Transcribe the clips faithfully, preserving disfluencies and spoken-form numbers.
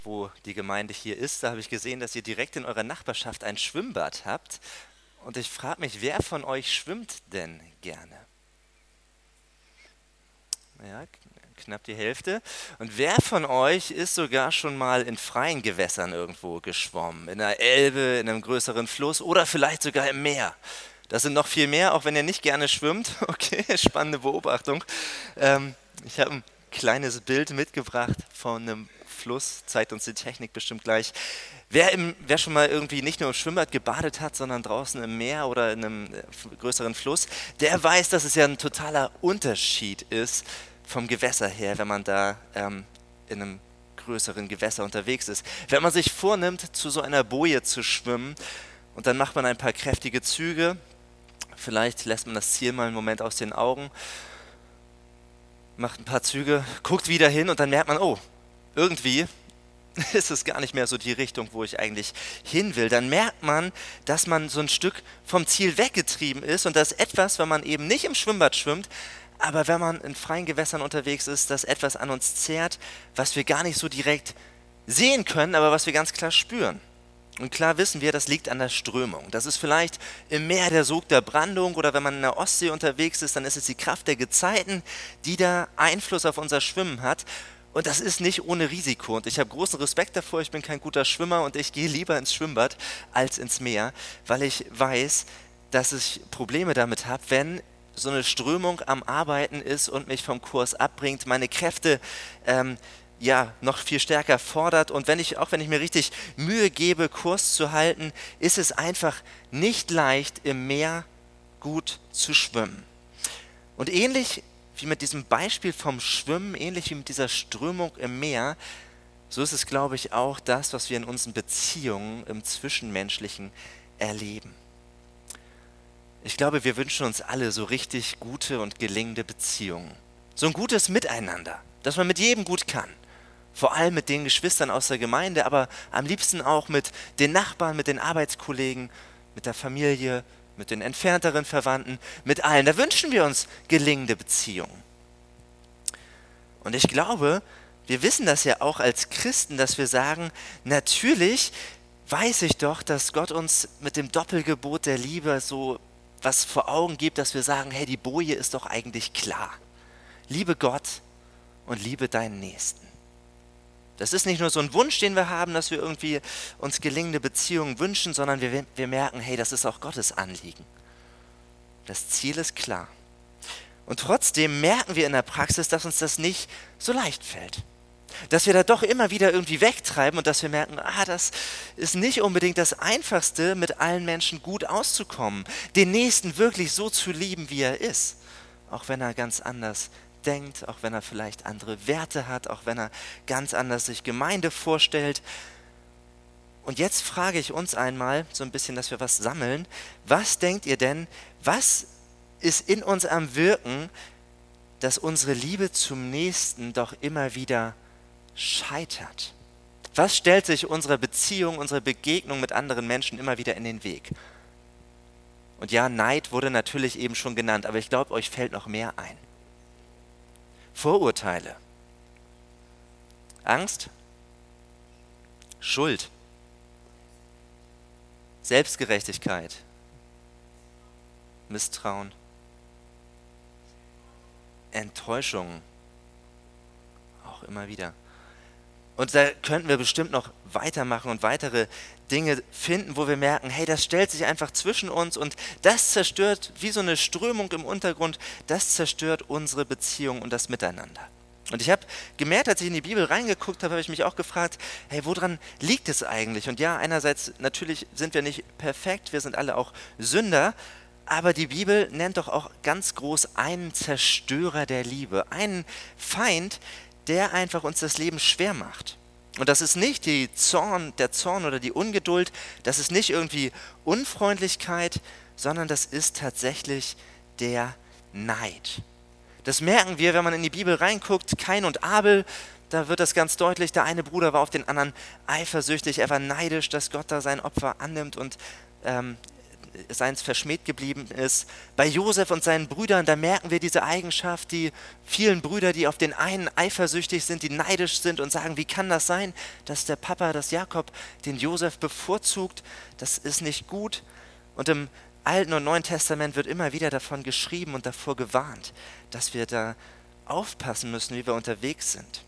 wo die Gemeinde hier ist, da habe ich gesehen, dass ihr direkt in eurer Nachbarschaft ein Schwimmbad habt. Und ich frage mich, wer von euch schwimmt denn gerne? Ja, knapp die Hälfte. Und wer von euch ist sogar schon mal in freien Gewässern irgendwo geschwommen? In einer Elbe, in einem größeren Fluss oder vielleicht sogar im Meer? Das sind noch viel mehr, auch wenn ihr nicht gerne schwimmt. Okay, spannende Beobachtung. Ähm, ich habe ein kleines Bild mitgebracht von einem Fluss, zeigt uns die Technik bestimmt gleich. Wer, im, wer schon mal irgendwie nicht nur im Schwimmbad gebadet hat, sondern draußen im Meer oder in einem äh, größeren Fluss, der weiß, dass es ja ein totaler Unterschied ist vom Gewässer her, wenn man da ähm, in einem größeren Gewässer unterwegs ist. Wenn man sich vornimmt, zu so einer Boje zu schwimmen und dann macht man ein paar kräftige Züge, vielleicht lässt man das Ziel mal einen Moment aus den Augen, macht ein paar Züge, guckt wieder hin und dann merkt man, oh, irgendwie ist es gar nicht mehr so die Richtung, wo ich eigentlich hin will. Dann merkt man, dass man so ein Stück vom Ziel weggetrieben ist und dass etwas, wenn man eben nicht im Schwimmbad schwimmt, aber wenn man in freien Gewässern unterwegs ist, dass etwas an uns zehrt, was wir gar nicht so direkt sehen können, aber was wir ganz klar spüren. Und klar wissen wir, das liegt an der Strömung. Das ist vielleicht im Meer der Sog der Brandung oder wenn man in der Ostsee unterwegs ist, dann ist es die Kraft der Gezeiten, die da Einfluss auf unser Schwimmen hat. Und das ist nicht ohne Risiko. Und ich habe großen Respekt davor, ich bin kein guter Schwimmer und ich gehe lieber ins Schwimmbad als ins Meer, weil ich weiß, dass ich Probleme damit habe, wenn so eine Strömung am Arbeiten ist und mich vom Kurs abbringt, meine Kräfte ähm, ja noch viel stärker fordert und wenn ich, auch wenn ich mir richtig Mühe gebe, Kurs zu halten, ist es einfach nicht leicht, im Meer gut zu schwimmen. Und ähnlich wie mit diesem Beispiel vom Schwimmen, ähnlich wie mit dieser Strömung im Meer, so ist es, glaube ich, auch das, was wir in unseren Beziehungen im Zwischenmenschlichen erleben. Ich glaube, wir wünschen uns alle so richtig gute und gelingende Beziehungen. So ein gutes Miteinander, dass man mit jedem gut kann. Vor allem mit den Geschwistern aus der Gemeinde, aber am liebsten auch mit den Nachbarn, mit den Arbeitskollegen, mit der Familie, mit den entfernteren Verwandten, mit allen. Da wünschen wir uns gelingende Beziehungen. Und ich glaube, wir wissen das ja auch als Christen, dass wir sagen, natürlich weiß ich doch, dass Gott uns mit dem Doppelgebot der Liebe so was vor Augen gibt, dass wir sagen, hey, die Boje ist doch eigentlich klar. Liebe Gott und liebe deinen Nächsten. Das ist nicht nur so ein Wunsch, den wir haben, dass wir irgendwie uns gelingende Beziehungen wünschen, sondern wir, wir merken, hey, das ist auch Gottes Anliegen. Das Ziel ist klar. Und trotzdem merken wir in der Praxis, dass uns das nicht so leicht fällt. Dass wir da doch immer wieder irgendwie wegtreiben und dass wir merken, ah, das ist nicht unbedingt das Einfachste, mit allen Menschen gut auszukommen, den Nächsten wirklich so zu lieben, wie er ist, auch wenn er ganz anders denkt, auch wenn er vielleicht andere Werte hat, auch wenn er ganz anders sich Gemeinde vorstellt. Und jetzt frage ich uns einmal, so ein bisschen, dass wir was sammeln, was denkt ihr denn, was ist in uns am Wirken, dass unsere Liebe zum Nächsten doch immer wieder scheitert? Was stellt sich unserer Beziehung, unserer Begegnung mit anderen Menschen immer wieder in den Weg? Und ja, Neid wurde natürlich eben schon genannt, aber ich glaube, euch fällt noch mehr ein. Vorurteile, Angst, Schuld, Selbstgerechtigkeit, Misstrauen, Enttäuschung, auch immer wieder. Und da könnten wir bestimmt noch weitermachen und weitere Dinge finden, wo wir merken, hey, das stellt sich einfach zwischen uns und das zerstört, wie so eine Strömung im Untergrund, das zerstört unsere Beziehung und das Miteinander. Und ich habe gemerkt, als ich in die Bibel reingeguckt habe, habe ich mich auch gefragt, hey, woran liegt es eigentlich? Und ja, einerseits, natürlich sind wir nicht perfekt, wir sind alle auch Sünder, aber die Bibel nennt doch auch ganz groß einen Zerstörer der Liebe, einen Feind, der einfach uns das Leben schwer macht. Und das ist nicht die Zorn, der Zorn oder die Ungeduld, das ist nicht irgendwie Unfreundlichkeit, sondern das ist tatsächlich der Neid. Das merken wir, wenn man in die Bibel reinguckt, Kain und Abel, da wird das ganz deutlich, der eine Bruder war auf den anderen eifersüchtig, er war neidisch, dass Gott da sein Opfer annimmt und ähm, seins verschmäht geblieben ist. Bei Josef und seinen Brüdern, da merken wir diese Eigenschaft, die vielen Brüder, die auf den einen eifersüchtig sind, die neidisch sind und sagen, wie kann das sein, dass der Papa, dass Jakob den Josef bevorzugt, das ist nicht gut. Und im Alten und Neuen Testament wird immer wieder davon geschrieben und davor gewarnt, dass wir da aufpassen müssen, wie wir unterwegs sind.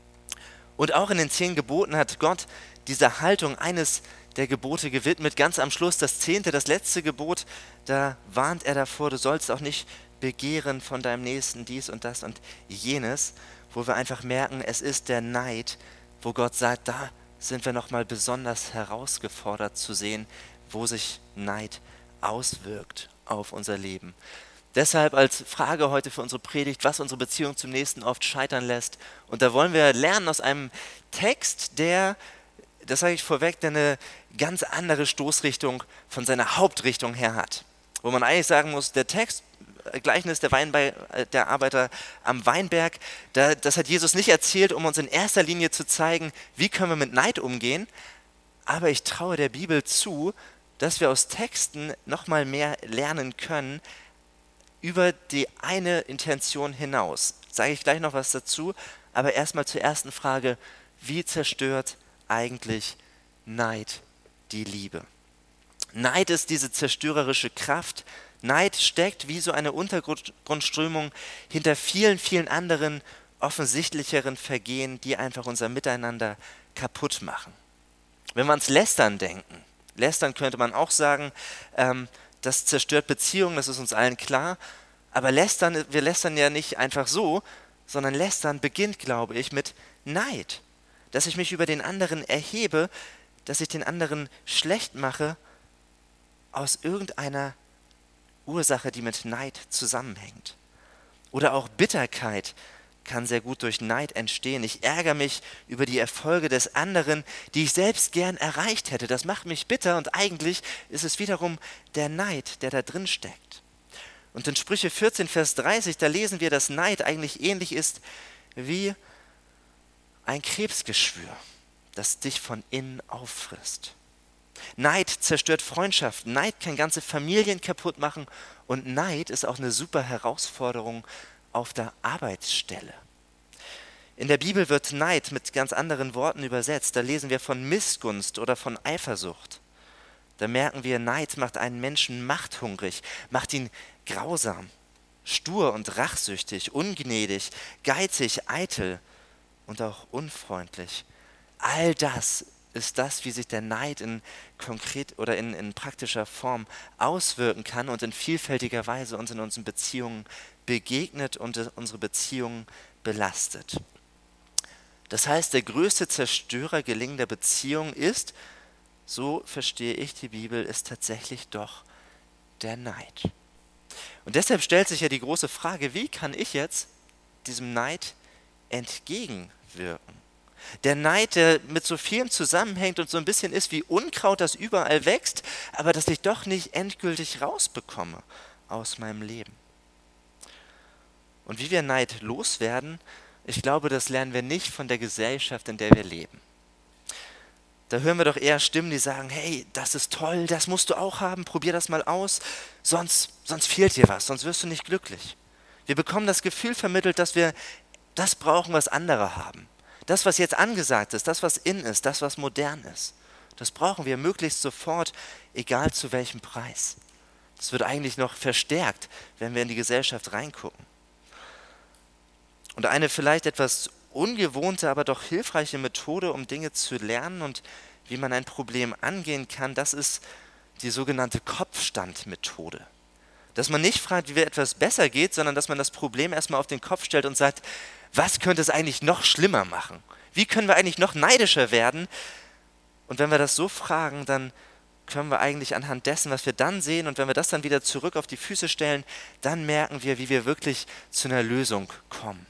Und auch in den zehn Geboten hat Gott dieser Haltung eines der Gebote gewidmet. Ganz am Schluss, das zehnte, das letzte Gebot, da warnt er davor, du sollst auch nicht begehren von deinem Nächsten dies und das und jenes, wo wir einfach merken, es ist der Neid, wo Gott sagt, da sind wir nochmal besonders herausgefordert zu sehen, wo sich Neid auswirkt auf unser Leben. Deshalb als Frage heute für unsere Predigt, was unsere Beziehung zum Nächsten oft scheitern lässt. Und da wollen wir lernen aus einem Text, der, das sage ich vorweg, der eine ganz andere Stoßrichtung von seiner Hauptrichtung her hat. Wo man eigentlich sagen muss, der Text, Gleichnis der, Weinbe- der Arbeiter am Weinberg, da, das hat Jesus nicht erzählt, um uns in erster Linie zu zeigen, wie können wir mit Neid umgehen. Aber ich traue der Bibel zu, dass wir aus Texten nochmal mehr lernen können, über die eine Intention hinaus. Sage ich gleich noch was dazu, aber erstmal zur ersten Frage, wie zerstört eigentlich Neid die Liebe? Neid ist diese zerstörerische Kraft. Neid steckt wie so eine Untergrundströmung hinter vielen, vielen anderen offensichtlicheren Vergehen, die einfach unser Miteinander kaputt machen. Wenn wir ans Lästern denken, Lästern könnte man auch sagen, ähm, das zerstört Beziehungen, das ist uns allen klar. Aber lästern, wir lästern ja nicht einfach so, sondern lästern beginnt, glaube ich, mit Neid. Dass ich mich über den anderen erhebe, dass ich den anderen schlecht mache, aus irgendeiner Ursache, die mit Neid zusammenhängt. Oder auch Bitterkeit kann sehr gut durch Neid entstehen. Ich ärgere mich über die Erfolge des anderen, die ich selbst gern erreicht hätte. Das macht mich bitter und eigentlich ist es wiederum der Neid, der da drin steckt. Und in Sprüche vierzehn, Vers dreißig, da lesen wir, dass Neid eigentlich ähnlich ist wie ein Krebsgeschwür, das dich von innen auffrisst. Neid zerstört Freundschaften, Neid kann ganze Familien kaputt machen und Neid ist auch eine super Herausforderung auf der Arbeitsstelle. In der Bibel wird Neid mit ganz anderen Worten übersetzt. Da lesen wir von Missgunst oder von Eifersucht. Da merken wir, Neid macht einen Menschen machthungrig, macht ihn grausam, stur und rachsüchtig, ungnädig, geizig, eitel und auch unfreundlich. All das ist das, wie sich der Neid in konkret oder in, in praktischer Form auswirken kann und in vielfältiger Weise uns in unseren Beziehungen begegnet und unsere Beziehungen belastet. Das heißt, der größte Zerstörer gelingender Beziehungen ist, so verstehe ich die Bibel, ist tatsächlich doch der Neid. Und deshalb stellt sich ja die große Frage, wie kann ich jetzt diesem Neid entgegenwirken? Der Neid, der mit so vielem zusammenhängt und so ein bisschen ist wie Unkraut, das überall wächst, aber das ich doch nicht endgültig rausbekomme aus meinem Leben. Und wie wir Neid loswerden, ich glaube, das lernen wir nicht von der Gesellschaft, in der wir leben. Da hören wir doch eher Stimmen, die sagen, hey, das ist toll, das musst du auch haben, probier das mal aus, sonst, sonst fehlt dir was, sonst wirst du nicht glücklich. Wir bekommen das Gefühl vermittelt, dass wir das brauchen, was andere haben. Das, was jetzt angesagt ist, das, was in ist, das, was modern ist, das brauchen wir möglichst sofort, egal zu welchem Preis. Das wird eigentlich noch verstärkt, wenn wir in die Gesellschaft reingucken. Und eine vielleicht etwas ungewohnte, aber doch hilfreiche Methode, um Dinge zu lernen und wie man ein Problem angehen kann, das ist die sogenannte Kopfstandmethode. Dass man nicht fragt, wie etwas besser geht, sondern dass man das Problem erstmal auf den Kopf stellt und sagt, was könnte es eigentlich noch schlimmer machen? Wie können wir eigentlich noch neidischer werden? Und wenn wir das so fragen, dann können wir eigentlich anhand dessen, was wir dann sehen, und wenn wir das dann wieder zurück auf die Füße stellen, dann merken wir, wie wir wirklich zu einer Lösung kommen.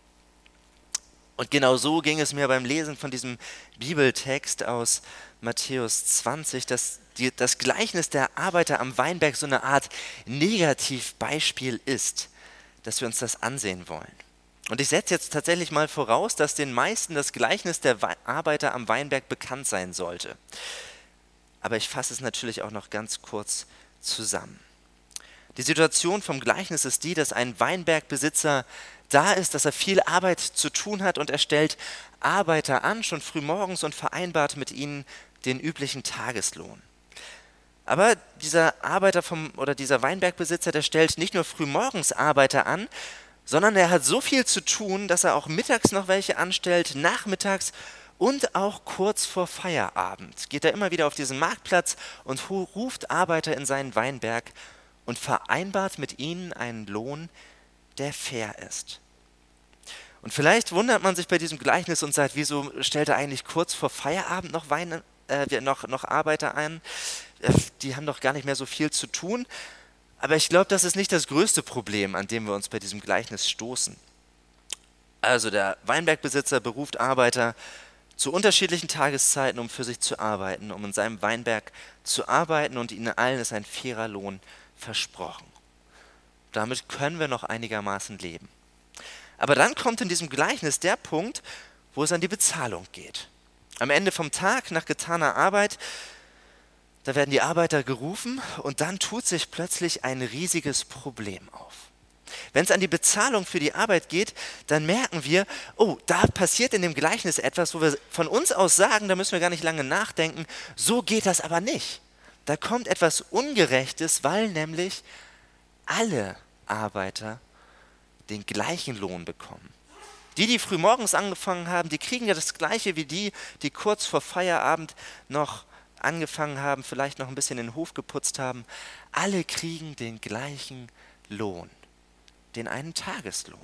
Und genau so ging es mir beim Lesen von diesem Bibeltext aus Matthäus zwanzig, dass die, das Gleichnis der Arbeiter am Weinberg so eine Art Negativbeispiel ist, dass wir uns das ansehen wollen. Und ich setze jetzt tatsächlich mal voraus, dass den meisten das Gleichnis der We- Arbeiter am Weinberg bekannt sein sollte. Aber ich fasse es natürlich auch noch ganz kurz zusammen. Die Situation vom Gleichnis ist die, dass ein Weinbergbesitzer da ist, dass er viel Arbeit zu tun hat und er stellt Arbeiter an, schon früh morgens und vereinbart mit ihnen den üblichen Tageslohn. Aber dieser Arbeiter vom, oder dieser Weinbergbesitzer, der stellt nicht nur frühmorgens Arbeiter an, sondern er hat so viel zu tun, dass er auch mittags noch welche anstellt, nachmittags und auch kurz vor Feierabend geht er immer wieder auf diesen Marktplatz und hu- ruft Arbeiter in seinen Weinberg und vereinbart mit ihnen einen Lohn, der fair ist. Und vielleicht wundert man sich bei diesem Gleichnis und sagt, wieso stellt er eigentlich kurz vor Feierabend noch, Wein, äh, noch, noch Arbeiter ein? Äh, Die haben doch gar nicht mehr so viel zu tun. Aber ich glaube, das ist nicht das größte Problem, an dem wir uns bei diesem Gleichnis stoßen. Also der Weinbergbesitzer beruft Arbeiter zu unterschiedlichen Tageszeiten, um für sich zu arbeiten, um in seinem Weinberg zu arbeiten, und ihnen allen ist ein fairer Lohn versprochen. Damit können wir noch einigermaßen leben. Aber dann kommt in diesem Gleichnis der Punkt, wo es an die Bezahlung geht. Am Ende vom Tag, nach getaner Arbeit, da werden die Arbeiter gerufen und dann tut sich plötzlich ein riesiges Problem auf. Wenn es an die Bezahlung für die Arbeit geht, dann merken wir, oh, da passiert in dem Gleichnis etwas, wo wir von uns aus sagen, da müssen wir gar nicht lange nachdenken, so geht das aber nicht. Da kommt etwas Ungerechtes, weil nämlich alle Arbeiter den gleichen Lohn bekommen. Die, die früh morgens angefangen haben, die kriegen ja das Gleiche wie die, die kurz vor Feierabend noch angefangen haben, vielleicht noch ein bisschen den Hof geputzt haben. Alle kriegen den gleichen Lohn, den einen Tageslohn.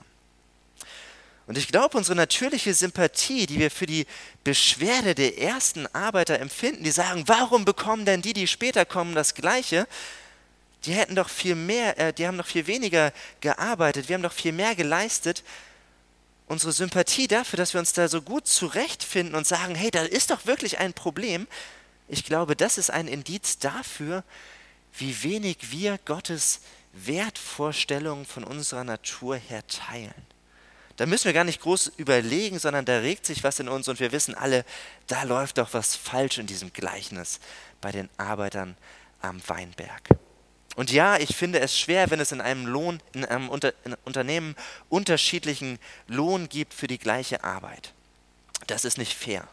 Und ich glaube, unsere natürliche Sympathie, die wir für die Beschwerde der ersten Arbeiter empfinden, die sagen, warum bekommen denn die, die später kommen, das Gleiche? Die hätten doch viel mehr, äh, die haben doch viel weniger gearbeitet, wir haben doch viel mehr geleistet. Unsere Sympathie dafür, dass wir uns da so gut zurechtfinden und sagen, hey, da ist doch wirklich ein Problem, ich glaube, das ist ein Indiz dafür, wie wenig wir Gottes Wertvorstellungen von unserer Natur her teilen. Da müssen wir gar nicht groß überlegen, sondern da regt sich was in uns und wir wissen alle, da läuft doch was falsch in diesem Gleichnis bei den Arbeitern am Weinberg. Und ja, ich finde es schwer, wenn es in einem Lohn, in einem Unter, in einem Unternehmen unterschiedlichen Lohn gibt für die gleiche Arbeit. Das ist nicht fair.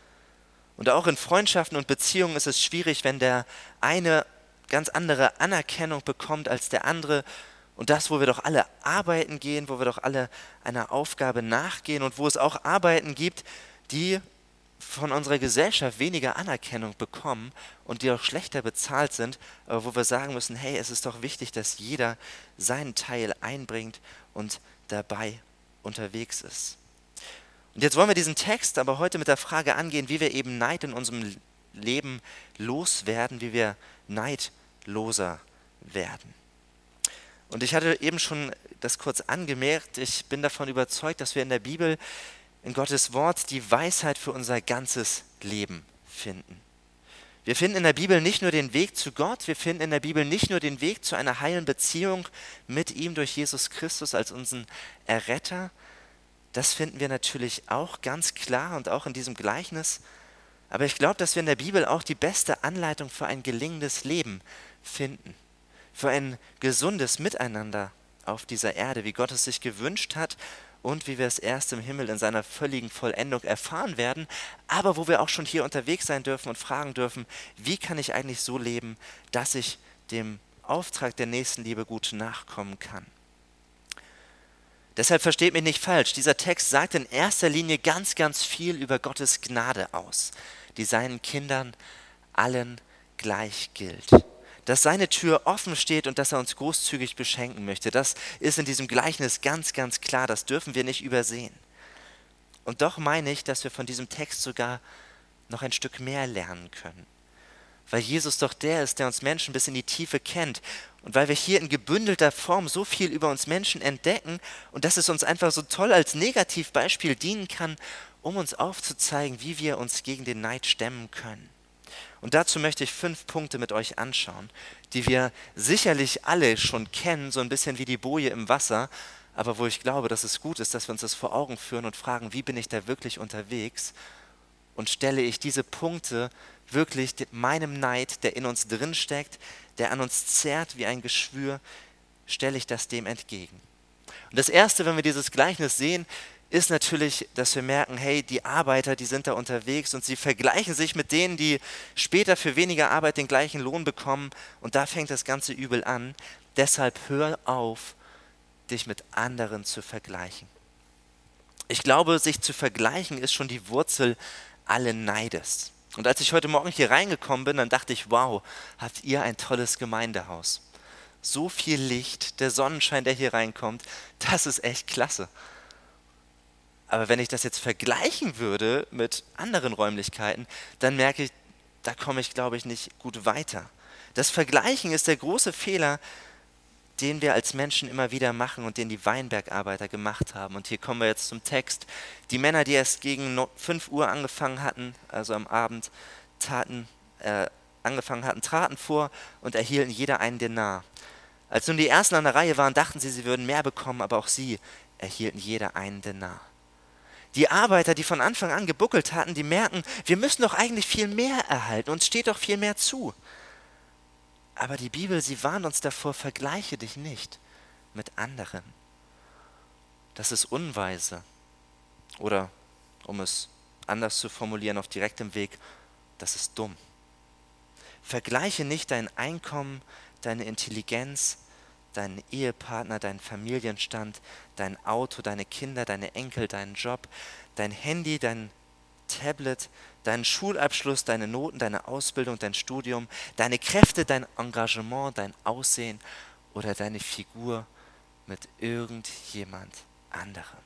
Und auch in Freundschaften und Beziehungen ist es schwierig, wenn der eine ganz andere Anerkennung bekommt als der andere. Und das, wo wir doch alle arbeiten gehen, wo wir doch alle einer Aufgabe nachgehen und wo es auch Arbeiten gibt, die von unserer Gesellschaft weniger Anerkennung bekommen und die auch schlechter bezahlt sind, aber wo wir sagen müssen, hey, es ist doch wichtig, dass jeder seinen Teil einbringt und dabei unterwegs ist. Und jetzt wollen wir diesen Text aber heute mit der Frage angehen, wie wir eben Neid in unserem Leben loswerden, wie wir neidloser werden. Und ich hatte eben schon das kurz angemerkt, ich bin davon überzeugt, dass wir in der Bibel, in Gottes Wort, die Weisheit für unser ganzes Leben finden. Wir finden in der Bibel nicht nur den Weg zu Gott, wir finden in der Bibel nicht nur den Weg zu einer heilen Beziehung mit ihm durch Jesus Christus als unseren Erretter. Das finden wir natürlich auch ganz klar und auch in diesem Gleichnis. Aber ich glaube, dass wir in der Bibel auch die beste Anleitung für ein gelingendes Leben finden. Für ein gesundes Miteinander auf dieser Erde, wie Gott es sich gewünscht hat und wie wir es erst im Himmel in seiner völligen Vollendung erfahren werden, aber wo wir auch schon hier unterwegs sein dürfen und fragen dürfen, wie kann ich eigentlich so leben, dass ich dem Auftrag der Nächstenliebe gut nachkommen kann. Deshalb versteht mich nicht falsch, dieser Text sagt in erster Linie ganz, ganz viel über Gottes Gnade aus, die seinen Kindern allen gleich gilt. Dass seine Tür offen steht und dass er uns großzügig beschenken möchte. Das ist in diesem Gleichnis ganz, ganz klar. Das dürfen wir nicht übersehen. Und doch meine ich, dass wir von diesem Text sogar noch ein Stück mehr lernen können. Weil Jesus doch der ist, der uns Menschen bis in die Tiefe kennt. Und weil wir hier in gebündelter Form so viel über uns Menschen entdecken und dass es uns einfach so toll als Negativbeispiel dienen kann, um uns aufzuzeigen, wie wir uns gegen den Neid stemmen können. Und dazu möchte ich fünf Punkte mit euch anschauen, die wir sicherlich alle schon kennen, so ein bisschen wie die Boje im Wasser, aber wo ich glaube, dass es gut ist, dass wir uns das vor Augen führen und fragen, wie bin ich da wirklich unterwegs und stelle ich diese Punkte wirklich meinem Neid, der in uns drin steckt, der an uns zerrt wie ein Geschwür, stelle ich das dem entgegen. Und das Erste, wenn wir dieses Gleichnis sehen, ist natürlich, dass wir merken, hey, die Arbeiter, die sind da unterwegs und sie vergleichen sich mit denen, die später für weniger Arbeit den gleichen Lohn bekommen. Und da fängt das ganze Übel an. Deshalb hör auf, dich mit anderen zu vergleichen. Ich glaube, sich zu vergleichen ist schon die Wurzel allen Neides. Und als ich heute Morgen hier reingekommen bin, dann dachte ich, wow, habt ihr ein tolles Gemeindehaus. So viel Licht, der Sonnenschein, der hier reinkommt, das ist echt klasse. Aber wenn ich das jetzt vergleichen würde mit anderen Räumlichkeiten, dann merke ich, da komme ich, glaube ich, nicht gut weiter. Das Vergleichen ist der große Fehler, den wir als Menschen immer wieder machen und den die Weinbergarbeiter gemacht haben. Und hier kommen wir jetzt zum Text. Die Männer, die erst gegen fünf Uhr angefangen hatten, also am Abend, taten, äh, angefangen hatten, traten vor und erhielten jeder einen Denar. Als nun die Ersten an der Reihe waren, dachten sie, sie würden mehr bekommen, aber auch sie erhielten jeder einen Denar. Die Arbeiter, die von Anfang an gebuckelt hatten, die merken, wir müssen doch eigentlich viel mehr erhalten, uns steht doch viel mehr zu. Aber die Bibel, sie warnt uns davor, vergleiche dich nicht mit anderen. Das ist unweise. Oder, um es anders zu formulieren, auf direktem Weg, das ist dumm. Vergleiche nicht dein Einkommen, deine Intelligenz, deinen Ehepartner, deinen Familienstand, dein Auto, deine Kinder, deine Enkel, deinen Job, dein Handy, dein Tablet, deinen Schulabschluss, deine Noten, deine Ausbildung, dein Studium, deine Kräfte, dein Engagement, dein Aussehen oder deine Figur mit irgendjemand anderem.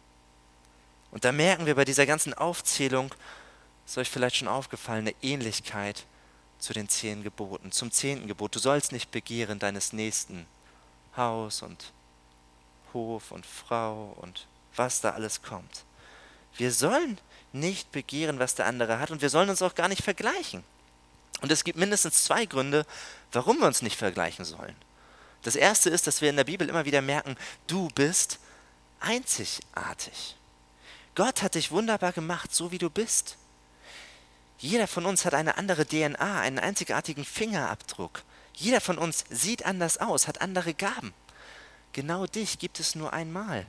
Und da merken wir bei dieser ganzen Aufzählung, ist euch vielleicht schon aufgefallen, eine Ähnlichkeit zu den zehn Geboten, zum zehnten Gebot. Du sollst nicht begehren deines Nächsten Haus und Hof und Frau und was da alles kommt. Wir sollen nicht begehren, was der andere hat und wir sollen uns auch gar nicht vergleichen. Und es gibt mindestens zwei Gründe, warum wir uns nicht vergleichen sollen. Das erste ist, dass wir in der Bibel immer wieder merken, du bist einzigartig. Gott hat dich wunderbar gemacht, so wie du bist. Jeder von uns hat eine andere D N A, einen einzigartigen Fingerabdruck. Jeder von uns sieht anders aus, hat andere Gaben. Genau dich gibt es nur einmal.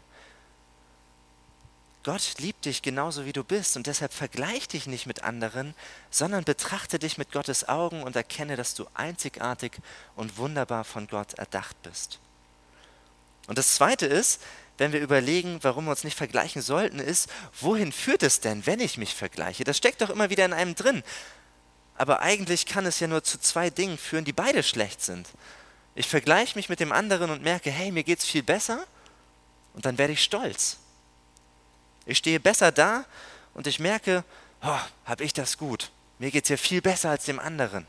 Gott liebt dich genauso wie du bist und deshalb vergleich dich nicht mit anderen, sondern betrachte dich mit Gottes Augen und erkenne, dass du einzigartig und wunderbar von Gott erdacht bist. Und das Zweite ist, wenn wir überlegen, warum wir uns nicht vergleichen sollten, ist, wohin führt es denn, wenn ich mich vergleiche? Das steckt doch immer wieder in einem drin. Aber eigentlich kann es ja nur zu zwei Dingen führen, die beide schlecht sind. Ich vergleiche mich mit dem anderen und merke, hey, mir geht's viel besser und dann werde ich stolz. Ich stehe besser da und ich merke, oh, habe ich das gut. Mir geht es hier viel besser als dem anderen.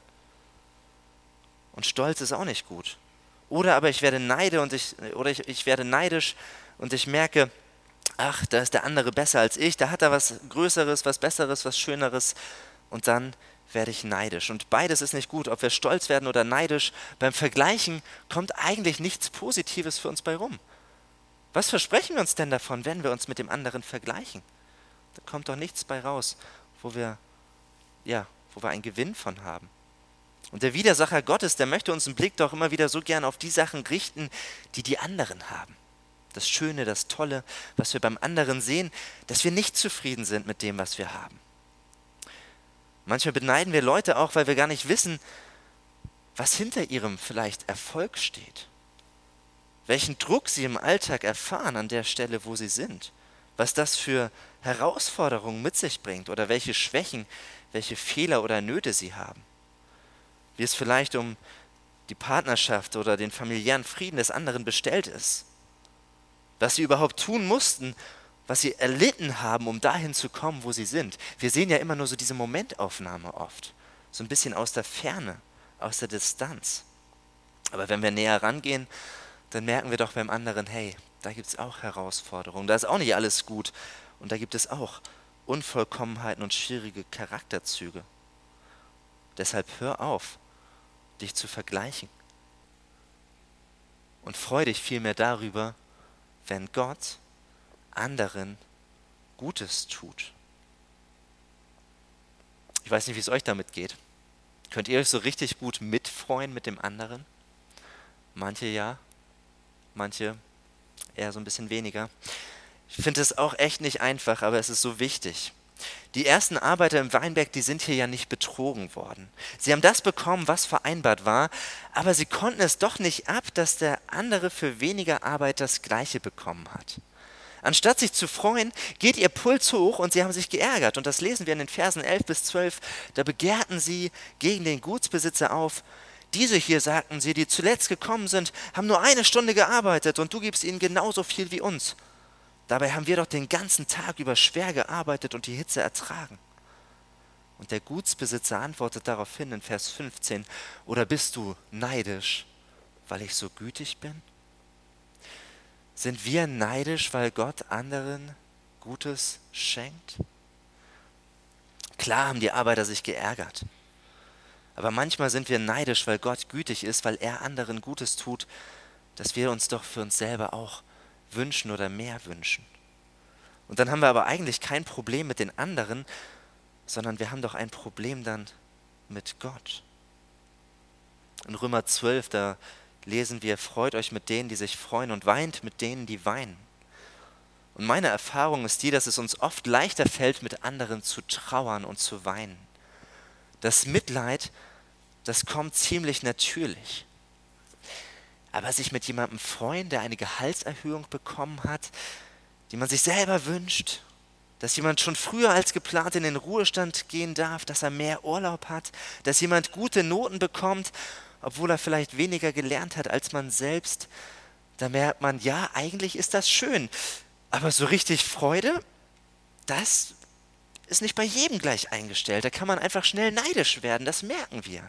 Und Stolz ist auch nicht gut. Oder aber ich werde neide und ich, oder ich, ich werde neidisch und ich merke, ach, da ist der andere besser als ich, da hat er was Größeres, was Besseres, was Schöneres. Und dann werde ich neidisch. Und beides ist nicht gut, ob wir stolz werden oder neidisch. Beim Vergleichen kommt eigentlich nichts Positives für uns bei rum. Was versprechen wir uns denn davon, wenn wir uns mit dem anderen vergleichen? Da kommt doch nichts bei raus, wo wir, ja, wo wir einen Gewinn von haben. Und der Widersacher Gottes, der möchte unseren Blick doch immer wieder so gern auf die Sachen richten, die die anderen haben. Das Schöne, das Tolle, was wir beim anderen sehen, dass wir nicht zufrieden sind mit dem, was wir haben. Manchmal beneiden wir Leute auch, weil wir gar nicht wissen, was hinter ihrem vielleicht Erfolg steht. Welchen Druck sie im Alltag erfahren an der Stelle, wo sie sind. Was das für Herausforderungen mit sich bringt oder welche Schwächen, welche Fehler oder Nöte sie haben. Wie es vielleicht um die Partnerschaft oder den familiären Frieden des anderen bestellt ist. Was sie überhaupt tun mussten, was sie erlitten haben, um dahin zu kommen, wo sie sind. Wir sehen ja immer nur so diese Momentaufnahme oft. So ein bisschen aus der Ferne, aus der Distanz. Aber wenn wir näher rangehen, dann merken wir doch beim anderen, hey, da gibt es auch Herausforderungen, da ist auch nicht alles gut und da gibt es auch Unvollkommenheiten und schwierige Charakterzüge. Deshalb hör auf, dich zu vergleichen und freu dich vielmehr darüber, wenn Gott anderen Gutes tut. Ich weiß nicht, wie es euch damit geht. Könnt ihr euch so richtig gut mitfreuen mit dem anderen? Manche ja, manche eher so ein bisschen weniger. Ich finde es auch echt nicht einfach, aber es ist so wichtig. Die ersten Arbeiter im Weinberg, die sind hier ja nicht betrogen worden. Sie haben das bekommen, was vereinbart war, aber sie konnten es doch nicht ab, dass der andere für weniger Arbeit das Gleiche bekommen hat. Anstatt sich zu freuen, geht ihr Puls hoch und sie haben sich geärgert. Und das lesen wir in den Versen elf bis zwölf. Da begehrten sie gegen den Gutsbesitzer auf. Diese hier, sagten sie, die zuletzt gekommen sind, haben nur eine Stunde gearbeitet und du gibst ihnen genauso viel wie uns. Dabei haben wir doch den ganzen Tag über schwer gearbeitet und die Hitze ertragen. Und der Gutsbesitzer antwortet daraufhin in Vers fünfzehn, oder bist du neidisch, weil ich so gütig bin? Sind wir neidisch, weil Gott anderen Gutes schenkt? Klar haben die Arbeiter sich geärgert. Aber manchmal sind wir neidisch, weil Gott gütig ist, weil er anderen Gutes tut, dass wir uns doch für uns selber auch wünschen oder mehr wünschen. Und dann haben wir aber eigentlich kein Problem mit den anderen, sondern wir haben doch ein Problem dann mit Gott. In Römer zwölf, da lesen wir, freut euch mit denen, die sich freuen und weint mit denen, die weinen. Und meine Erfahrung ist die, dass es uns oft leichter fällt, mit anderen zu trauern und zu weinen. Das Mitleid, das kommt ziemlich natürlich. Aber sich mit jemandem freuen, der eine Gehaltserhöhung bekommen hat, die man sich selber wünscht, dass jemand schon früher als geplant in den Ruhestand gehen darf, dass er mehr Urlaub hat, dass jemand gute Noten bekommt, obwohl er vielleicht weniger gelernt hat als man selbst, da merkt man, ja, eigentlich ist das schön, aber so richtig Freude, das ist nicht bei jedem gleich eingestellt. Da kann man einfach schnell neidisch werden, das merken wir.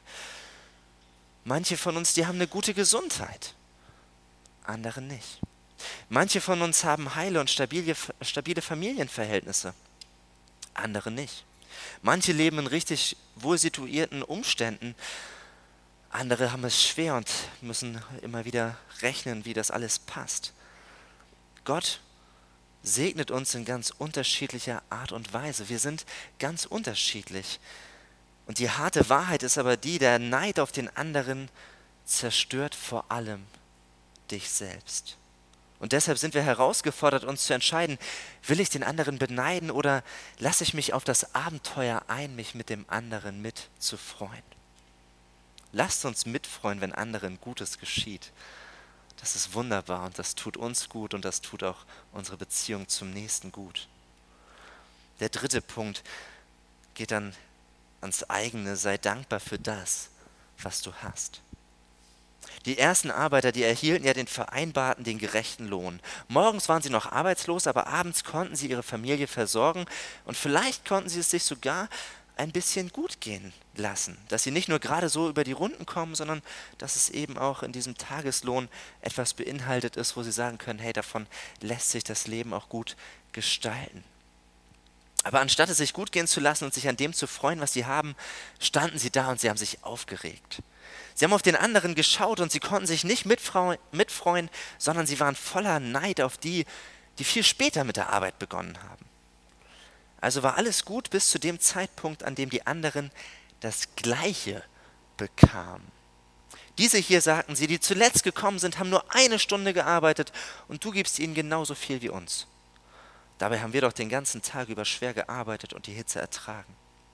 Manche von uns, die haben eine gute Gesundheit, andere nicht. Manche von uns haben heile und stabile, stabile Familienverhältnisse, andere nicht. Manche leben in richtig wohl situierten Umständen, andere haben es schwer und müssen immer wieder rechnen, wie das alles passt. Gott segnet uns in ganz unterschiedlicher Art und Weise. Wir sind ganz unterschiedlich. Und die harte Wahrheit ist aber die, der Neid auf den anderen zerstört vor allem dich selbst. Und deshalb sind wir herausgefordert, uns zu entscheiden, will ich den anderen beneiden oder lasse ich mich auf das Abenteuer ein, mich mit dem anderen mitzufreuen. Lasst uns mitfreuen, wenn anderen Gutes geschieht. Das ist wunderbar und das tut uns gut und das tut auch unsere Beziehung zum Nächsten gut. Der dritte Punkt geht dann ans eigene, sei dankbar für das, was du hast. Die ersten Arbeiter, die erhielten ja den vereinbarten, den gerechten Lohn. Morgens waren sie noch arbeitslos, aber abends konnten sie ihre Familie versorgen und vielleicht konnten sie es sich sogar ein bisschen gut gehen lassen, dass sie nicht nur gerade so über die Runden kommen, sondern dass es eben auch in diesem Tageslohn etwas beinhaltet ist, wo sie sagen können, hey, davon lässt sich das Leben auch gut gestalten. Aber anstatt es sich gut gehen zu lassen und sich an dem zu freuen, was sie haben, standen sie da und sie haben sich aufgeregt. Sie haben auf den anderen geschaut und sie konnten sich nicht mitfreuen, sondern sie waren voller Neid auf die, die viel später mit der Arbeit begonnen haben. Also war alles gut bis zu dem Zeitpunkt, an dem die anderen das Gleiche bekamen. Diese hier, sagten sie, die zuletzt gekommen sind, haben nur eine Stunde gearbeitet und du gibst ihnen genauso viel wie uns. Dabei haben wir doch den ganzen Tag über schwer gearbeitet und die Hitze ertragen.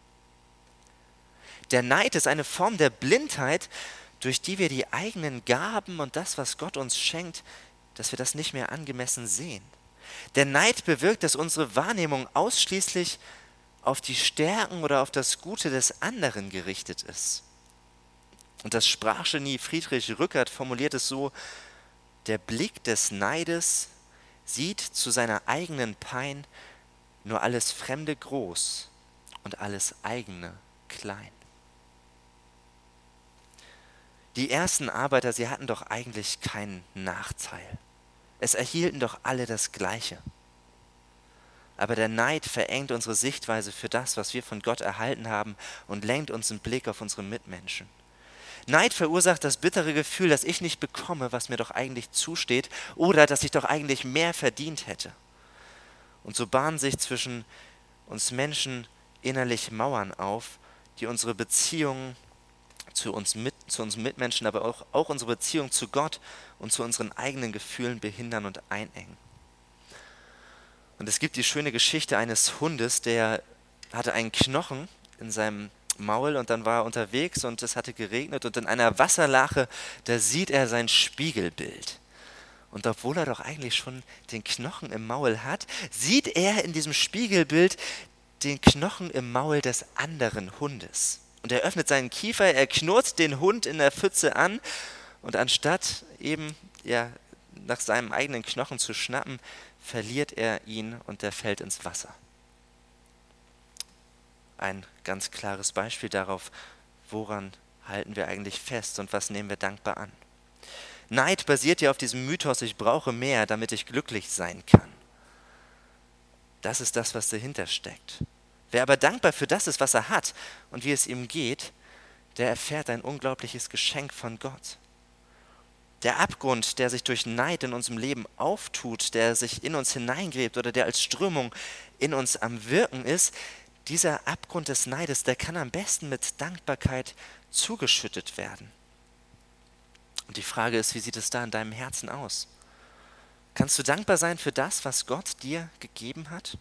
Der Neid ist eine Form der Blindheit, durch die wir die eigenen Gaben und das, was Gott uns schenkt, dass wir das nicht mehr angemessen sehen. Der Neid bewirkt, dass unsere Wahrnehmung ausschließlich auf die Stärken oder auf das Gute des anderen gerichtet ist. Und das Sprachgenie Friedrich Rückert formuliert es so: Der Blick des Neides sieht zu seiner eigenen Pein nur alles Fremde groß und alles eigene klein. Die ersten Arbeiter, sie hatten doch eigentlich keinen Nachteil. Es erhielten doch alle das Gleiche. Aber der Neid verengt unsere Sichtweise für das, was wir von Gott erhalten haben und lenkt unseren Blick auf unsere Mitmenschen. Neid verursacht das bittere Gefühl, dass ich nicht bekomme, was mir doch eigentlich zusteht oder dass ich doch eigentlich mehr verdient hätte. Und so bahnen sich zwischen uns Menschen innerlich Mauern auf, die unsere Beziehung zu uns mit, zu unseren Mitmenschen, aber auch, auch unsere Beziehung zu Gott und zu unseren eigenen Gefühlen behindern und einengen. Und es gibt die schöne Geschichte eines Hundes, der hatte einen Knochen in seinem Maul und dann war er unterwegs und es hatte geregnet und in einer Wasserlache, da sieht er sein Spiegelbild. Und obwohl er doch eigentlich schon den Knochen im Maul hat, sieht er in diesem Spiegelbild den Knochen im Maul des anderen Hundes. Und er öffnet seinen Kiefer, er knurrt den Hund in der Pfütze an und anstatt eben ja, nach seinem eigenen Knochen zu schnappen, verliert er ihn und er fällt ins Wasser. Ein ganz klares Beispiel darauf, woran halten wir eigentlich fest und was nehmen wir dankbar an. Neid basiert ja auf diesem Mythos, ich brauche mehr, damit ich glücklich sein kann. Das ist das, was dahinter steckt. Wer aber dankbar für das ist, was er hat und wie es ihm geht, der erfährt ein unglaubliches Geschenk von Gott. Der Abgrund, der sich durch Neid in unserem Leben auftut, der sich in uns hineingräbt oder der als Strömung in uns am Wirken ist, dieser Abgrund des Neides, der kann am besten mit Dankbarkeit zugeschüttet werden. Und die Frage ist, wie sieht es da in deinem Herzen aus? Kannst du dankbar sein für das, was Gott dir gegeben hat?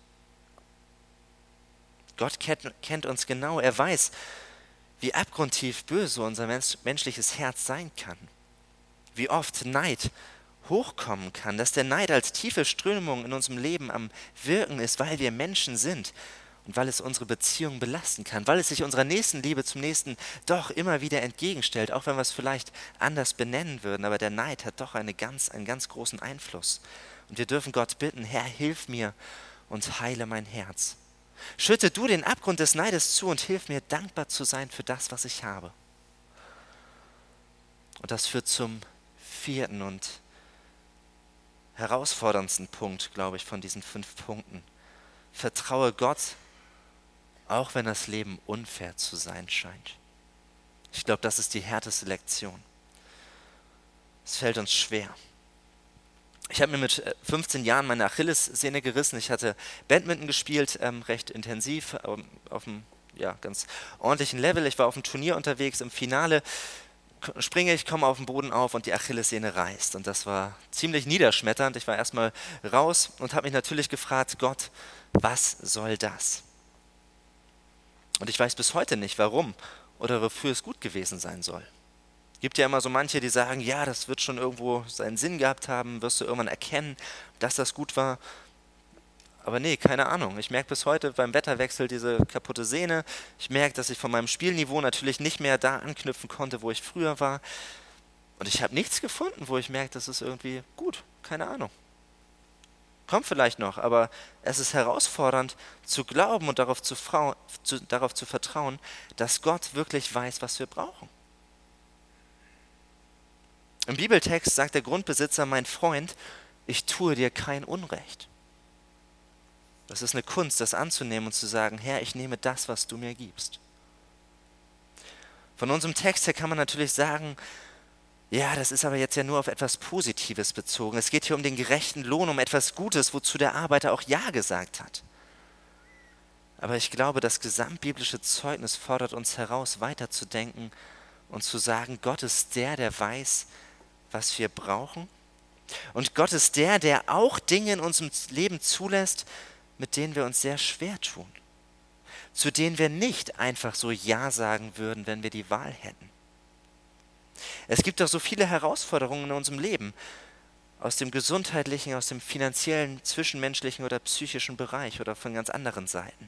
Gott kennt, kennt uns genau, er weiß, wie abgrundtief böse unser mensch, menschliches Herz sein kann. Wie oft Neid hochkommen kann, dass der Neid als tiefe Strömung in unserem Leben am Wirken ist, weil wir Menschen sind und weil es unsere Beziehung belasten kann, weil es sich unserer Nächstenliebe zum Nächsten doch immer wieder entgegenstellt, auch wenn wir es vielleicht anders benennen würden, aber der Neid hat doch eine ganz, einen ganz großen Einfluss. Und wir dürfen Gott bitten, Herr, hilf mir und heile mein Herz. Schütte du den Abgrund des Neides zu und hilf mir, dankbar zu sein für das, was ich habe. Und das führt zum vierten und herausforderndsten Punkt, glaube ich, von diesen fünf Punkten. Vertraue Gott, auch wenn das Leben unfair zu sein scheint. Ich glaube, das ist die härteste Lektion. Es fällt uns schwer. Ich habe mir mit fünfzehn Jahren meine Achillessehne gerissen. Ich hatte Badminton gespielt, ähm, recht intensiv, ähm, auf einem ja, ganz ordentlichen Level. Ich war auf dem Turnier unterwegs, im Finale k- springe ich, komme auf den Boden auf und die Achillessehne reißt. Und das war ziemlich niederschmetternd. Ich war erstmal raus und habe mich natürlich gefragt, Gott, was soll das? Und ich weiß bis heute nicht, warum oder wofür es gut gewesen sein soll. Gibt ja immer so manche, die sagen, ja, das wird schon irgendwo seinen Sinn gehabt haben, wirst du irgendwann erkennen, dass das gut war. Aber nee, keine Ahnung. Ich merke bis heute beim Wetterwechsel diese kaputte Sehne. Ich merke, dass ich von meinem Spielniveau natürlich nicht mehr da anknüpfen konnte, wo ich früher war. Und ich habe nichts gefunden, wo ich merke, das ist irgendwie gut. Keine Ahnung. Kommt vielleicht noch, aber es ist herausfordernd zu glauben und darauf zu, frau- zu, darauf zu vertrauen, dass Gott wirklich weiß, was wir brauchen. Im Bibeltext sagt der Grundbesitzer, mein Freund, ich tue dir kein Unrecht. Das ist eine Kunst, das anzunehmen und zu sagen, Herr, ich nehme das, was du mir gibst. Von unserem Text her kann man natürlich sagen, ja, das ist aber jetzt ja nur auf etwas Positives bezogen. Es geht hier um den gerechten Lohn, um etwas Gutes, wozu der Arbeiter auch Ja gesagt hat. Aber ich glaube, das gesamtbiblische Zeugnis fordert uns heraus, weiterzudenken und zu sagen, Gott ist der, der weiß, was wir brauchen. Und Gott ist der, der auch Dinge in unserem Leben zulässt, mit denen wir uns sehr schwer tun. Zu denen wir nicht einfach so Ja sagen würden, wenn wir die Wahl hätten. Es gibt doch so viele Herausforderungen in unserem Leben, aus dem gesundheitlichen, aus dem finanziellen, zwischenmenschlichen oder psychischen Bereich oder von ganz anderen Seiten.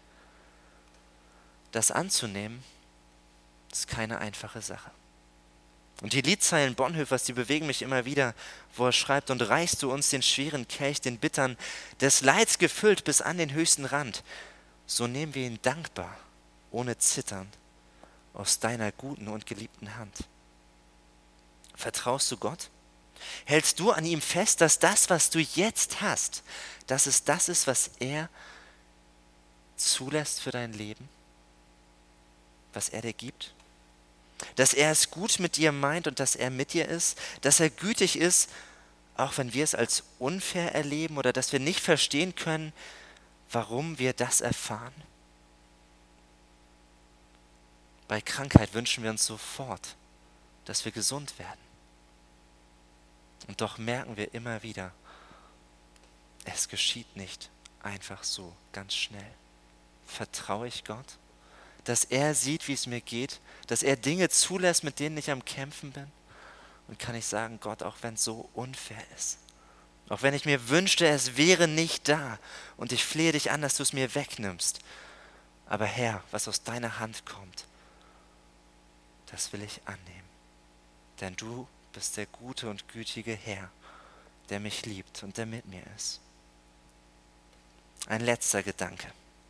Das anzunehmen, ist keine einfache Sache. Und die Liedzeilen Bonhoeffers, die bewegen mich immer wieder, wo er schreibt, und reichst du uns den schweren Kelch, den bittern, des Leids gefüllt bis an den höchsten Rand, so nehmen wir ihn dankbar, ohne Zittern, aus deiner guten und geliebten Hand. Vertraust du Gott? Hältst du an ihm fest, dass das, was du jetzt hast, dass es das ist, was er zulässt für dein Leben? Was er dir gibt? Dass er es gut mit dir meint und dass er mit dir ist, dass er gütig ist, auch wenn wir es als unfair erleben oder dass wir nicht verstehen können, warum wir das erfahren. Bei Krankheit wünschen wir uns sofort, dass wir gesund werden. Und doch merken wir immer wieder, es geschieht nicht einfach so, ganz schnell. Vertraue ich Gott, dass er sieht, wie es mir geht, dass er Dinge zulässt, mit denen ich am Kämpfen bin? Und kann ich sagen, Gott, auch wenn es so unfair ist, auch wenn ich mir wünschte, es wäre nicht da und ich flehe dich an, dass du es mir wegnimmst, aber Herr, was aus deiner Hand kommt, das will ich annehmen. Denn du bist der gute und gütige Herr, der mich liebt und der mit mir ist. Ein letzter Gedanke.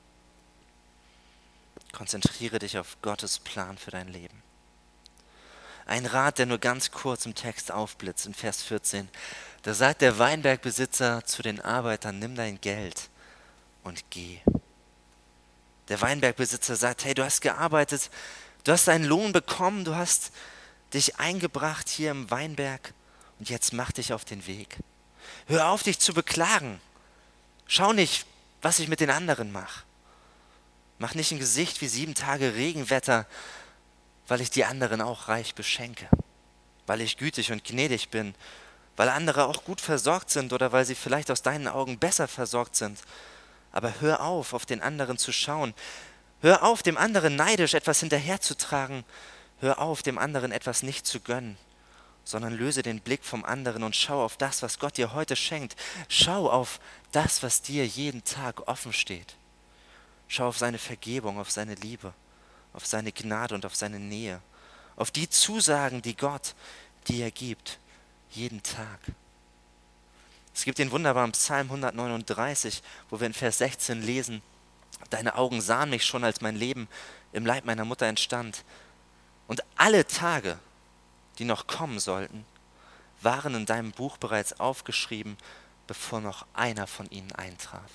Konzentriere dich auf Gottes Plan für dein Leben. Ein Rat, der nur ganz kurz im Text aufblitzt, in Vers vierzehn. Da sagt der Weinbergbesitzer zu den Arbeitern, nimm dein Geld und geh. Der Weinbergbesitzer sagt, hey, du hast gearbeitet, du hast deinen Lohn bekommen, du hast dich eingebracht hier im Weinberg und jetzt mach dich auf den Weg. Hör auf, dich zu beklagen. Schau nicht, was ich mit den anderen mache. Mach nicht ein Gesicht wie sieben Tage Regenwetter, weil ich die anderen auch reich beschenke, weil ich gütig und gnädig bin, weil andere auch gut versorgt sind oder weil sie vielleicht aus deinen Augen besser versorgt sind. Aber hör auf, auf den anderen zu schauen. Hör auf, dem anderen neidisch etwas hinterherzutragen. Hör auf, dem anderen etwas nicht zu gönnen, sondern löse den Blick vom anderen und schau auf das, was Gott dir heute schenkt. Schau auf das, was dir jeden Tag offen steht. Schau auf seine Vergebung, auf seine Liebe, auf seine Gnade und auf seine Nähe, auf die Zusagen, die Gott dir gibt, jeden Tag. Es gibt den wunderbaren Psalm hundertneununddreißig, wo wir in Vers sechzehn lesen, deine Augen sahen mich schon, als mein Leben im Leib meiner Mutter entstand. Und alle Tage, die noch kommen sollten, waren in deinem Buch bereits aufgeschrieben, bevor noch einer von ihnen eintraf.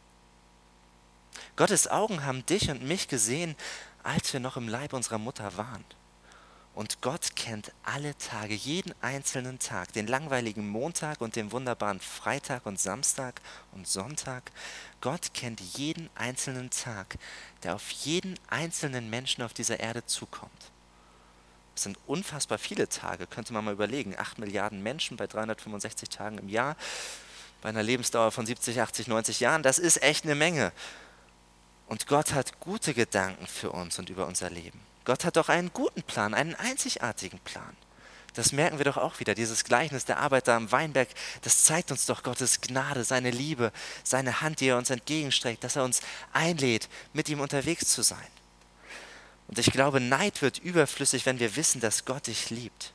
Gottes Augen haben dich und mich gesehen, als wir noch im Leib unserer Mutter waren. Und Gott kennt alle Tage, jeden einzelnen Tag, den langweiligen Montag und den wunderbaren Freitag und Samstag und Sonntag. Gott kennt jeden einzelnen Tag, der auf jeden einzelnen Menschen auf dieser Erde zukommt. Es sind unfassbar viele Tage, könnte man mal überlegen. Acht Milliarden Menschen bei dreihundertfünfundsechzig Tagen im Jahr, bei einer Lebensdauer von siebzig, achtzig, neunzig Jahren, das ist echt eine Menge. Und Gott hat gute Gedanken für uns und über unser Leben. Gott hat doch einen guten Plan, einen einzigartigen Plan. Das merken wir doch auch wieder. Dieses Gleichnis der Arbeiter am Weinberg, das zeigt uns doch Gottes Gnade, seine Liebe, seine Hand, die er uns entgegenstreckt, dass er uns einlädt, mit ihm unterwegs zu sein. Und ich glaube, Neid wird überflüssig, wenn wir wissen, dass Gott dich liebt.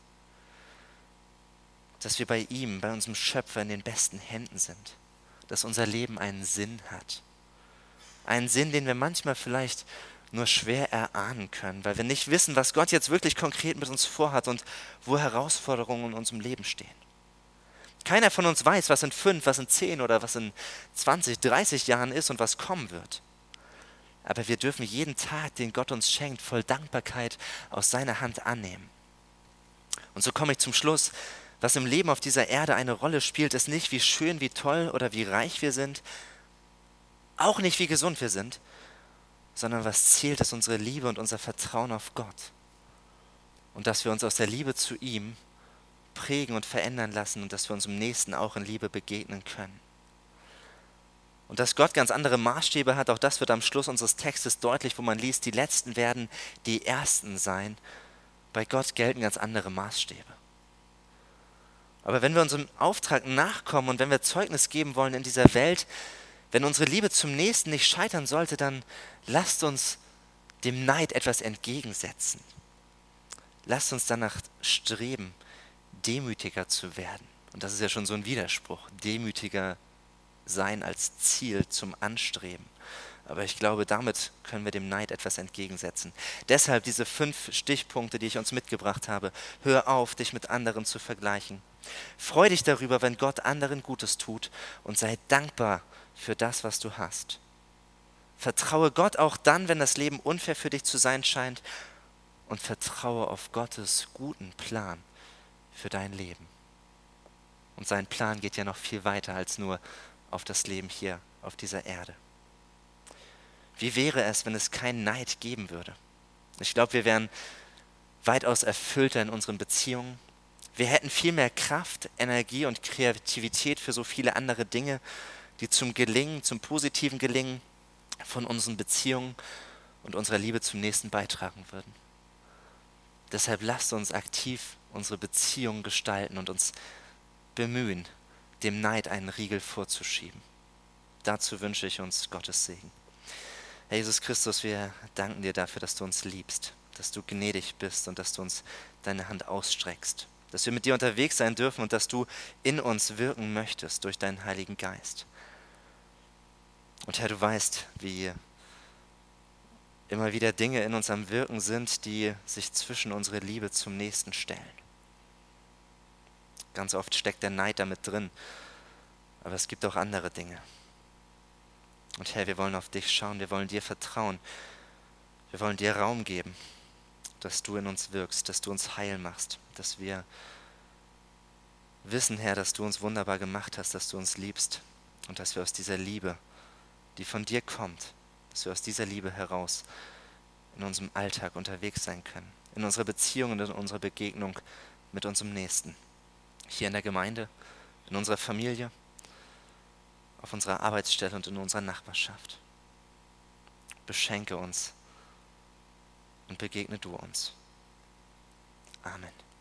Dass wir bei ihm, bei unserem Schöpfer in den besten Händen sind. Dass unser Leben einen Sinn hat. Einen Sinn, den wir manchmal vielleicht nur schwer erahnen können, weil wir nicht wissen, was Gott jetzt wirklich konkret mit uns vorhat und wo Herausforderungen in unserem Leben stehen. Keiner von uns weiß, was in fünf, was in zehn oder was in zwanzig, dreißig Jahren ist und was kommen wird. Aber wir dürfen jeden Tag, den Gott uns schenkt, voll Dankbarkeit aus seiner Hand annehmen. Und so komme ich zum Schluss. Was im Leben auf dieser Erde eine Rolle spielt, ist nicht, wie schön, wie toll oder wie reich wir sind, auch nicht, wie gesund wir sind, sondern was zählt, ist unsere Liebe und unser Vertrauen auf Gott. Und dass wir uns aus der Liebe zu ihm prägen und verändern lassen und dass wir unserem Nächsten auch in Liebe begegnen können. Und dass Gott ganz andere Maßstäbe hat, auch das wird am Schluss unseres Textes deutlich, wo man liest, die Letzten werden die Ersten sein. Bei Gott gelten ganz andere Maßstäbe. Aber wenn wir unserem Auftrag nachkommen und wenn wir Zeugnis geben wollen in dieser Welt, wenn unsere Liebe zum Nächsten nicht scheitern sollte, dann lasst uns dem Neid etwas entgegensetzen. Lasst uns danach streben, demütiger zu werden. Und das ist ja schon so ein Widerspruch, demütiger sein als Ziel zum Anstreben. Aber ich glaube, damit können wir dem Neid etwas entgegensetzen. Deshalb diese fünf Stichpunkte, die ich uns mitgebracht habe. Hör auf, dich mit anderen zu vergleichen. Freu dich darüber, wenn Gott anderen Gutes tut und sei dankbar für das, was du hast. Vertraue Gott auch dann, wenn das Leben unfair für dich zu sein scheint und vertraue auf Gottes guten Plan für dein Leben. Und sein Plan geht ja noch viel weiter als nur auf das Leben hier auf dieser Erde. Wie wäre es, wenn es keinen Neid geben würde? Ich glaube, wir wären weitaus erfüllter in unseren Beziehungen. Wir hätten viel mehr Kraft, Energie und Kreativität für so viele andere Dinge, die zum Gelingen, zum positiven Gelingen von unseren Beziehungen und unserer Liebe zum Nächsten beitragen würden. Deshalb lasst uns aktiv unsere Beziehungen gestalten und uns bemühen, dem Neid einen Riegel vorzuschieben. Dazu wünsche ich uns Gottes Segen. Herr Jesus Christus, wir danken dir dafür, dass du uns liebst, dass du gnädig bist und dass du uns deine Hand ausstreckst, dass wir mit dir unterwegs sein dürfen und dass du in uns wirken möchtest durch deinen Heiligen Geist. Und Herr, du weißt, wie immer wieder Dinge in uns am Wirken sind, die sich zwischen unsere Liebe zum Nächsten stellen. Ganz oft steckt der Neid damit drin, aber es gibt auch andere Dinge. Und Herr, wir wollen auf dich schauen, wir wollen dir vertrauen, wir wollen dir Raum geben, dass du in uns wirkst, dass du uns heil machst, dass wir wissen, Herr, dass du uns wunderbar gemacht hast, dass du uns liebst und dass wir aus dieser Liebe, die von dir kommt, dass wir aus dieser Liebe heraus in unserem Alltag unterwegs sein können, in unserer Beziehung und in unserer Begegnung mit unserem Nächsten, hier in der Gemeinde, in unserer Familie, auf unserer Arbeitsstelle und in unserer Nachbarschaft. Beschenke uns und begegne du uns. Amen.